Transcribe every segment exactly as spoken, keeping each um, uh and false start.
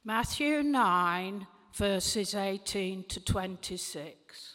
Matthew nine, verses eighteen to twenty-six.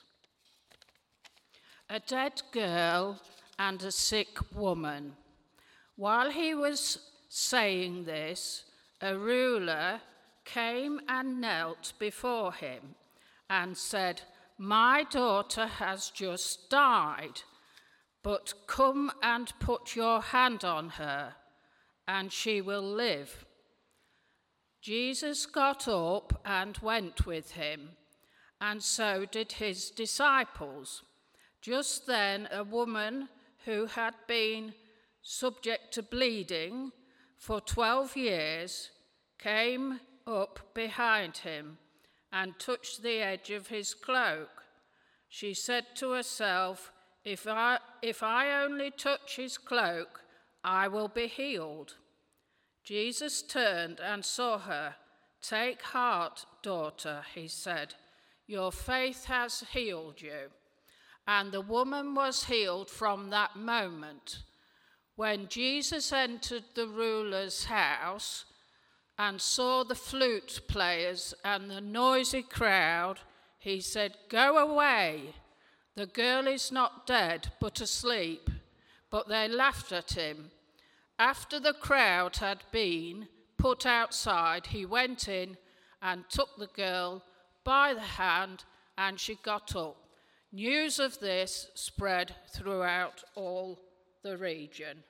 A dead girl and a sick woman. While he was saying this, a ruler came and knelt before him and said, "My daughter has just died, but come and put your hand on her, and she will live." Jesus got up and went with him, and so did his disciples. Just then, a woman who had been subject to bleeding for twelve years came up behind him and touched the edge of his cloak. She said to herself, if I, if I only touch his cloak, I will be healed. Jesus turned and saw her. "Take heart, daughter," he said. "Your faith has healed you." And the woman was healed from that moment. When Jesus entered the ruler's house and saw the flute players and the noisy crowd, he said, "Go away. The girl is not dead, but asleep." But they laughed at him. After the crowd had been put outside, he went in and took the girl by the hand, and she got up. News of this spread throughout all the region.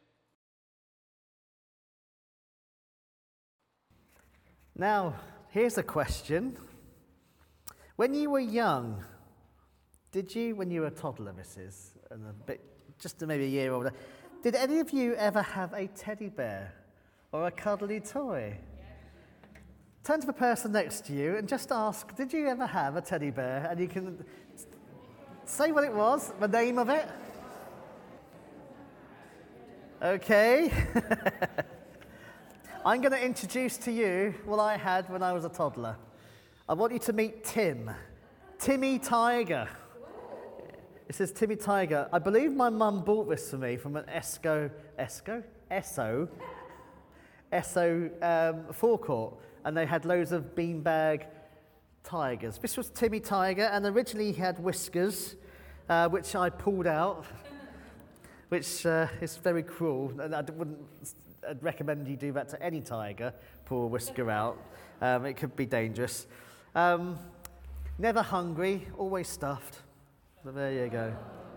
Now, here's a question. When you were young, did you, when you were a toddler, Missus and a bit, just maybe a year older, did any of you ever have a teddy bear or a cuddly toy? Yes. Turn to the person next to you and just ask, did you ever have a teddy bear? And you can say what it was, the name of it. Okay. I'm going to introduce to you what I had when I was a toddler. I want you to meet Tim. Timmy Tiger. It says Timmy Tiger. I believe my mum bought this for me from an Esco, Esco? Esso? Esso um, forecourt. And they had loads of beanbag tigers. This was Timmy Tiger, and originally he had whiskers, uh, which I pulled out, which uh, is very cruel. And I wouldn't I'd recommend you do that to any tiger, pull a whisker out. Um, it could be dangerous. Um, never hungry, always stuffed. But there you go.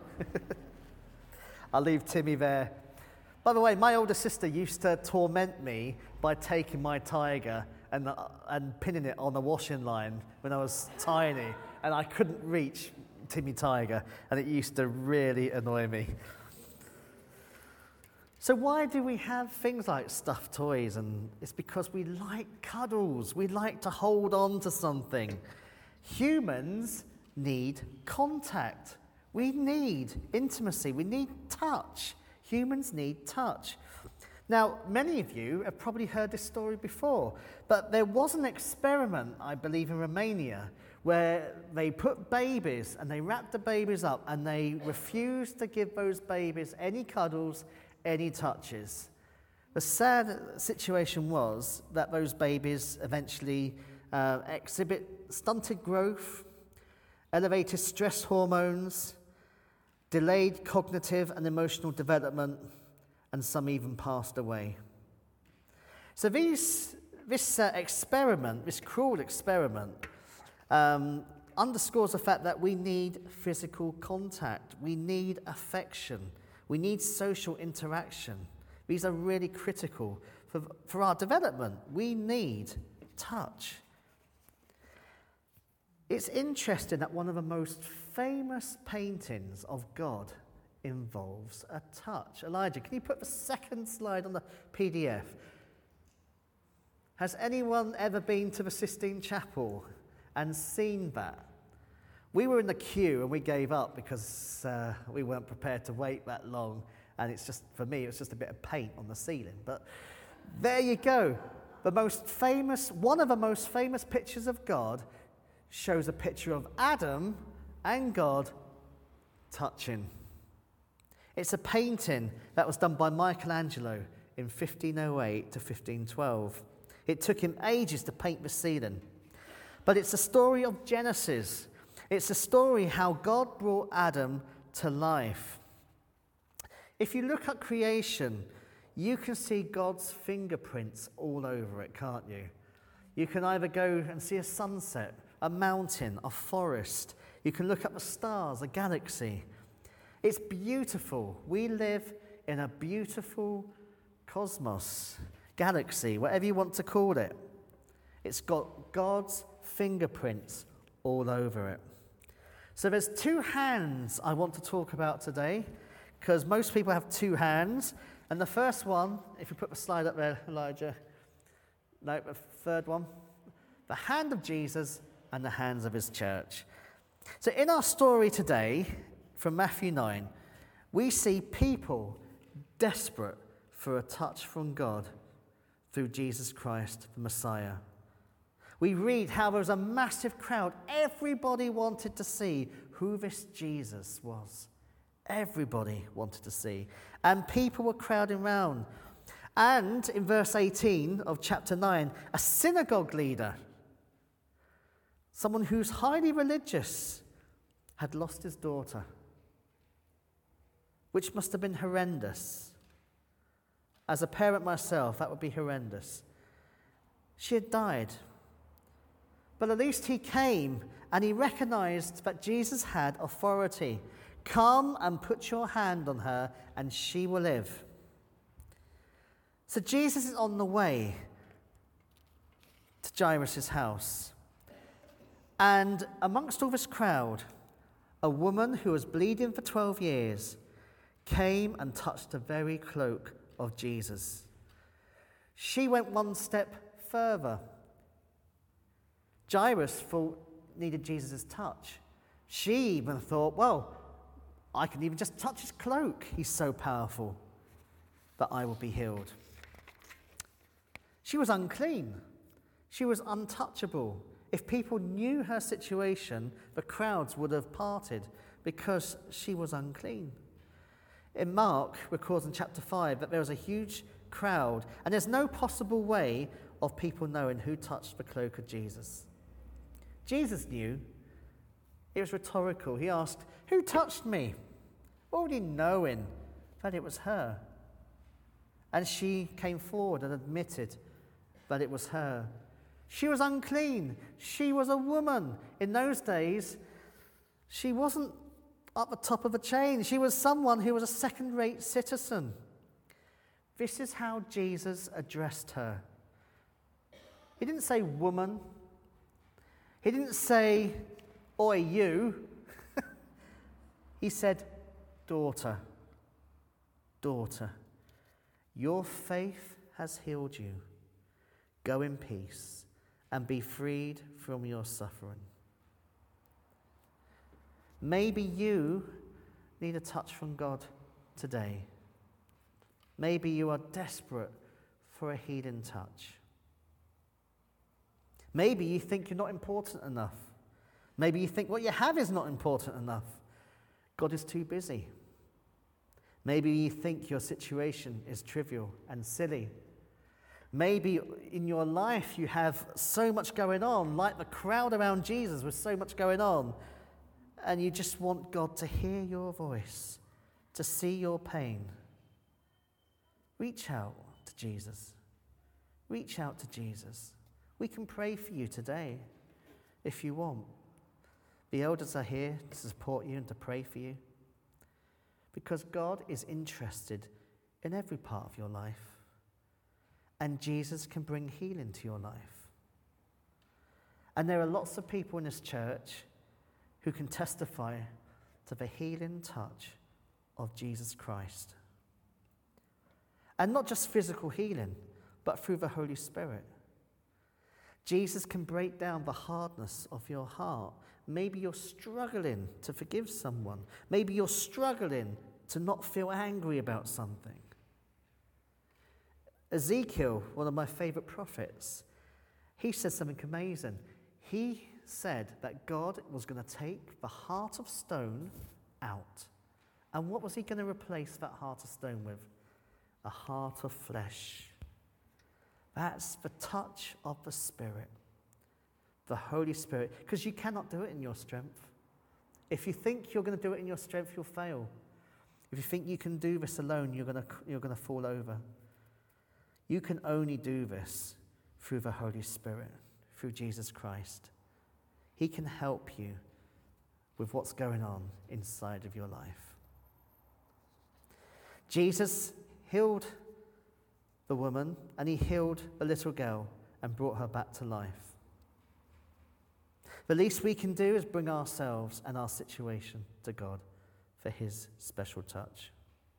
I'll leave Timmy there. By the way, my older sister used to torment me by taking my tiger and, uh, and pinning it on the washing line when I was tiny, and I couldn't reach Timmy Tiger, and it used to really annoy me. So why do we have things like stuffed toys? And it's because we like cuddles. We like to hold on to something. Humans need contact. We need intimacy. We need touch. Humans need touch. Now, many of you have probably heard this story before, but there was an experiment, I believe, in Romania, where they put babies and they wrapped the babies up and they refused to give those babies any cuddles, any touches. The sad situation was that those babies eventually uh, exhibit stunted growth, elevated stress hormones, delayed cognitive and emotional development, and some even passed away. So these, this uh, experiment, this cruel experiment, um, underscores the fact that we need physical contact, we need affection, we need social interaction. These are really critical for, for our development. We need touch. It's interesting that one of the most famous paintings of God involves a touch. Elijah, can you put the second slide on the P D F? Has anyone ever been to the Sistine Chapel and seen that? We were in the queue and we gave up because uh, we weren't prepared to wait that long. And it's just, for me, it was just a bit of paint on the ceiling. But there you go. The most famous, one of the most famous pictures of God shows a picture of Adam and God touching. It's a painting that was done by Michelangelo in fifteen oh eight to fifteen twelve. It took him ages to paint the ceiling. But it's the story of Genesis. It's the story how God brought Adam to life. If you look at creation, you can see God's fingerprints all over it, can't you? You can either go and see a sunset, a mountain, a forest. You can look at the stars, a galaxy. It's beautiful. We live in a beautiful cosmos, galaxy, whatever you want to call it. It's got God's fingerprints all over it. So there's two hands I want to talk about today, because most people have two hands. And the first one, if you put the slide up there, Elijah. No, the third one. The hand of Jesus and the hands of his church. So in our story today, from Matthew nine, we see people desperate for a touch from God through Jesus Christ, the Messiah. We read how there was a massive crowd. Everybody wanted to see who this Jesus was. Everybody wanted to see. And people were crowding around. And in verse eighteen of chapter nine, a synagogue leader, someone who's highly religious, had lost his daughter, which must have been horrendous. As a parent myself, that would be horrendous. She had died. But at least he came and he recognized that Jesus had authority. Come and put your hand on her and she will live. So Jesus is on the way to Jairus' house. And amongst all this crowd, a woman who was bleeding for twelve years came and touched the very cloak of Jesus. She went one step further. Jairus thought needed Jesus' touch. She even thought, well, I can even just touch his cloak. He's so powerful that I will be healed. She was unclean. She was untouchable. If people knew her situation, the crowds would have parted because she was unclean. In Mark, records in chapter five that there was a huge crowd, and there's no possible way of people knowing who touched the cloak of Jesus. Jesus knew. It was rhetorical. He asked, who touched me? Already knowing that it was her. And she came forward and admitted that it was her. She was unclean. She was a woman. In those days, she wasn't at the top of the chain. She was someone who was a second-rate citizen. This is how Jesus addressed her. He didn't say woman. He didn't say, oi, you. He said, daughter, daughter, your faith has healed you. Go in peace and be freed from your suffering. Maybe you need a touch from God today. Maybe you are desperate for a healing touch. Maybe you think you're not important enough. Maybe you think what you have is not important enough. God is too busy. Maybe you think your situation is trivial and silly. Maybe in your life you have so much going on, like the crowd around Jesus with so much going on, and you just want God to hear your voice, to see your pain. Reach out to Jesus. Reach out to Jesus. We can pray for you today if you want. The elders are here to support you and to pray for you, because God is interested in every part of your life, and Jesus can bring healing to your life. And there are lots of people in this church who can testify to the healing touch of Jesus Christ. And not just physical healing, but through the Holy Spirit. Jesus can break down the hardness of your heart. Maybe you're struggling to forgive someone. Maybe you're struggling to not feel angry about something. Ezekiel, one of my favorite prophets, he said something amazing. He said that God was going to take the heart of stone out. And what was he going to replace that heart of stone with? A heart of flesh. That's the touch of the Spirit, the Holy Spirit, because you cannot do it in your strength. If you think you're going to do it in your strength, you'll fail. If you think you can do this alone, you're going to, you're going to fall over. You can only do this through the Holy Spirit, through Jesus Christ. He can help you with what's going on inside of your life. Jesus healed the woman, and he healed the little girl and brought her back to life. The least we can do is bring ourselves and our situation to God for his special touch.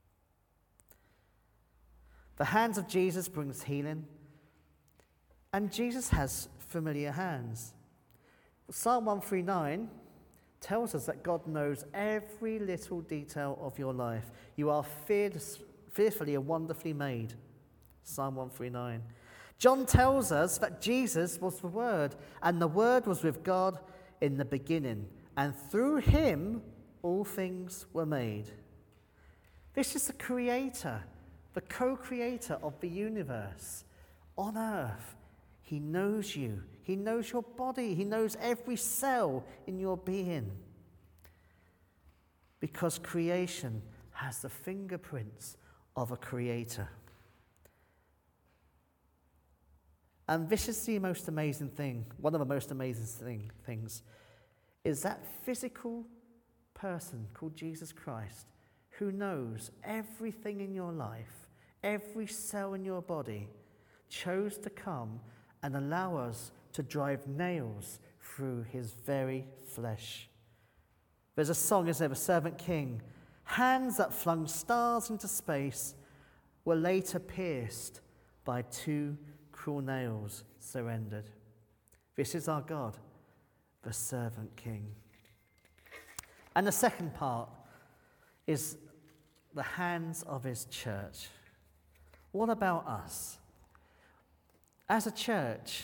The hands of Jesus brings healing, and Jesus has familiar hands. Psalm one thirty-nine tells us that God knows every little detail of your life. You are feared, fearfully and wonderfully made. Psalm one thirty-nine. John tells us that Jesus was the Word, and the Word was with God in the beginning, and through him all things were made. This is the Creator, the co-creator of the universe on earth. He knows you. He knows your body. He knows every cell in your being. Because creation has the fingerprints of a creator. And this is the most amazing thing, one of the most amazing thing, things, is that physical person called Jesus Christ, who knows everything in your life, every cell in your body, chose to come and allow us to drive nails through his very flesh. There's a song, isn't there, the Servant King. Hands that flung stars into space were later pierced by two cruel nails surrendered. This is our God, the Servant King. And the second part is the hands of his church. What about us? As a church,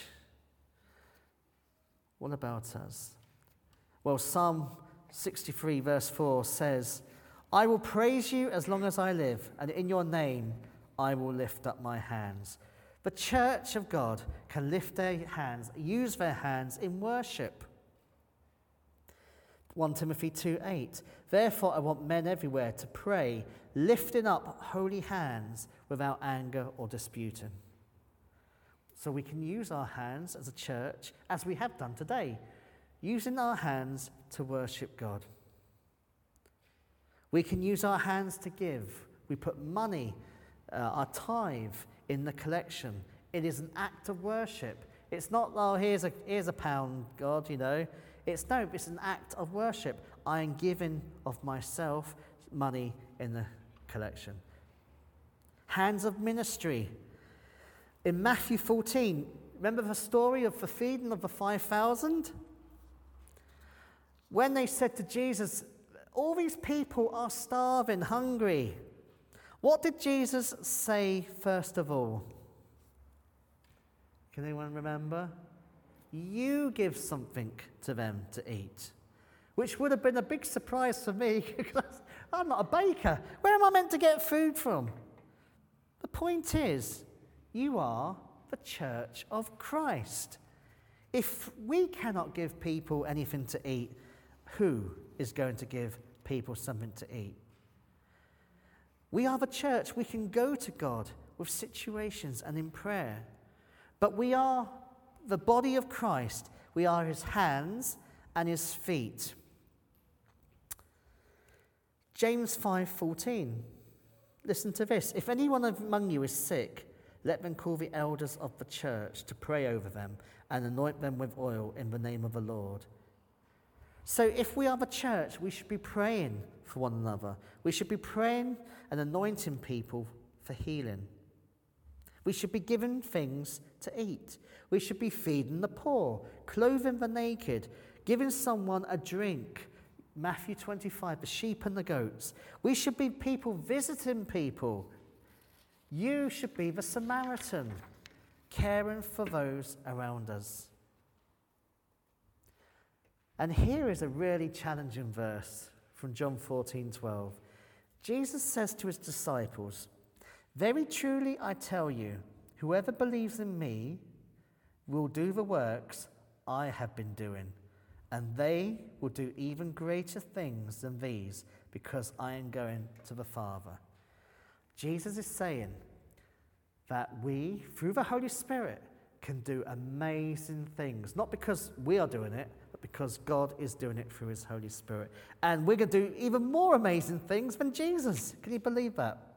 what about us? Well, Psalm sixty-three verse four says, I will praise you as long as I live, and in your name I will lift up my hands. The church of God can lift their hands, use their hands in worship. First Timothy two eight. Therefore I want men everywhere to pray, lifting up holy hands without anger or disputing. So we can use our hands as a church, as we have done today, using our hands to worship God. We can use our hands to give. We put money, uh, our tithe, in the collection. It is an act of worship. It's not, oh, here's a, here's a pound, God, you know. It's no, it's an act of worship. I am giving of myself money in the collection. Hands of ministry. In Matthew fourteen, remember the story of the feeding of the five thousand? When they said to Jesus, all these people are starving, hungry. What did Jesus say first of all? Can anyone remember? You give something to them to eat. Which would have been a big surprise for me, because I'm not a baker. Where am I meant to get food from? The point is, you are the church of Christ. If we cannot give people anything to eat, who is going to give people something to eat? We are the church. We can go to God with situations and in prayer. But we are the body of Christ. We are his hands and his feet. James five fourteen. Listen to this. If anyone among you is sick, let them call the elders of the church to pray over them and anoint them with oil in the name of the Lord. So if we are the church, we should be praying for one another. We should be praying and anointing people for healing. We should be giving things to eat. We should be feeding the poor, clothing the naked, giving someone a drink. Matthew twenty-five, the sheep and the goats. We should be people visiting people. You should be the Samaritan, caring for those around us. And here is a really challenging verse from John fourteen twelve. Jesus says to his disciples, very truly I tell you, Whoever believes in me will do the works I have been doing, and they will do even greater things than these, because I am going to the Father. Jesus is saying that we, through the Holy Spirit, can do amazing things, not because we are doing it, but because God is doing it through his Holy Spirit. And we're going to do even more amazing things than Jesus. Can you believe that?